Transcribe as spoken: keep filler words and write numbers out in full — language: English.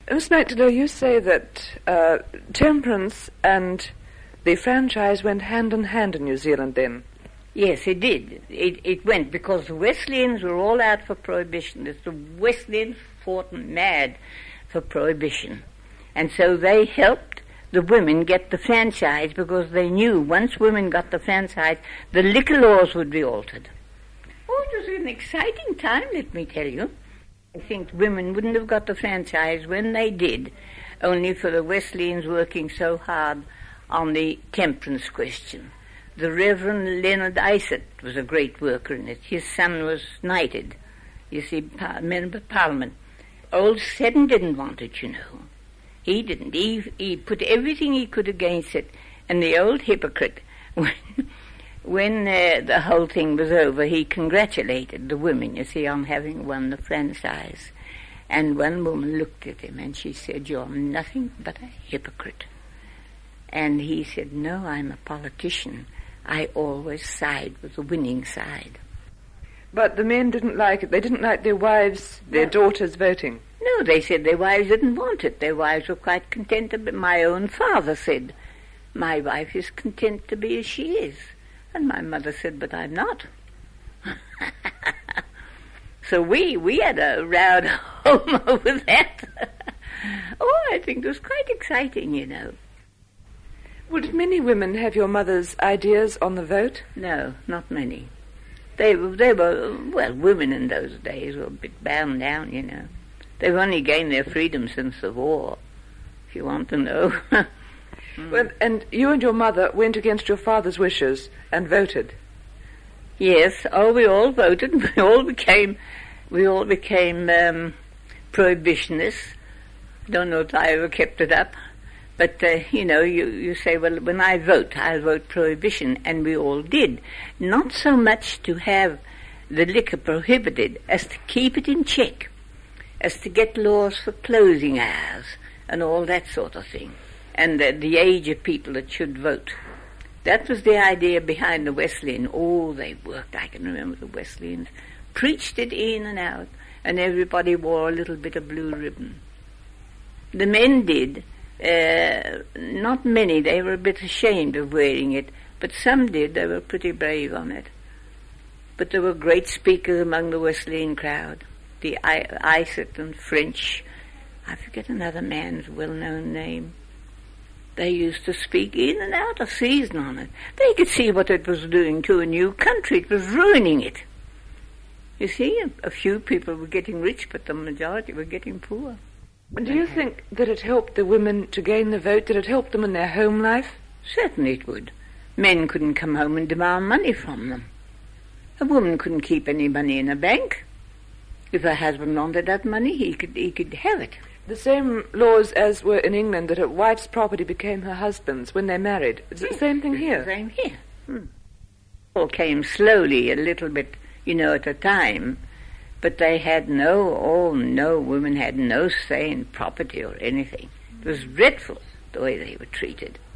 Miss Magdalene, you say that uh, temperance and the franchise went hand in hand in New Zealand then. Yes, it did. It, it went because the Wesleyans were all out for prohibition. The Wesleyans fought mad for prohibition. And so they helped the women get the franchise because they knew once women got the franchise, the liquor laws would be altered. Oh, it was an exciting time, let me tell you. I think women wouldn't have got the franchise when they did, only for the Wesleyans working so hard on the temperance question. The Reverend Leonard Isett was a great worker in it. His son was knighted, you see, par- member of Parliament. Old Seddon didn't want it, you know. He didn't. He, he put everything he could against it. And the old hypocrite, when, when uh, the whole thing was over, he congratulated the women, you see, on having won the franchise. And one woman looked at him and she said, "You're nothing but a hypocrite." And he said, "No, I'm a politician. I always side with the winning side." But the men didn't like it. They didn't like their wives, their No. daughters voting. No, they said their wives didn't want it. Their wives were quite content to be. My own father said, "My wife is content to be as she is." And my mother said, "But I'm not." So we, we had a row home over that. Oh, I think it was quite exciting, you know. Well, did many women have your mother's ideas on the vote? No, not many. They were, they were, well, women in those days were a bit bound down, you know. They've only gained their freedom since the war, if you want to know. mm. Well, and you and your mother went against your father's wishes and voted. Yes, oh, we all voted. We all became, we all became um, prohibitionists. Don't know if I ever kept it up. But, uh, you know, you, you say, well, when I vote, I'll vote prohibition, and we all did. Not so much to have the liquor prohibited as to keep it in check, as to get laws for closing hours and all that sort of thing, and the, the age of people that should vote. That was the idea behind the Wesleyan. Oh, they worked. I can remember the Wesleyans preached it in and out, and everybody wore a little bit of blue ribbon. The men did. Uh, not many. They were a bit ashamed of wearing it, but some did. They were pretty brave on it. But there were great speakers among the Wesleyan crowd. The I- Isett and French. I forget another man's well-known name. They used to speak in and out of season on it. They could see what it was doing to a new country. It was ruining it. You see, a, a few people were getting rich, but the majority were getting poor. Do you think that it helped the women to gain the vote? Did it help them in their home life? Certainly it would. Men couldn't come home and demand money from them. A woman couldn't keep any money in a bank. If her husband wanted that money, he could he could have it. The same laws as were in England, that a wife's property became her husband's when they married. Is it the same thing here? The same here. Hmm. All came slowly, a little bit, you know, at a time. But they had no, oh no, women had no say in property or anything. It was dreadful the way they were treated.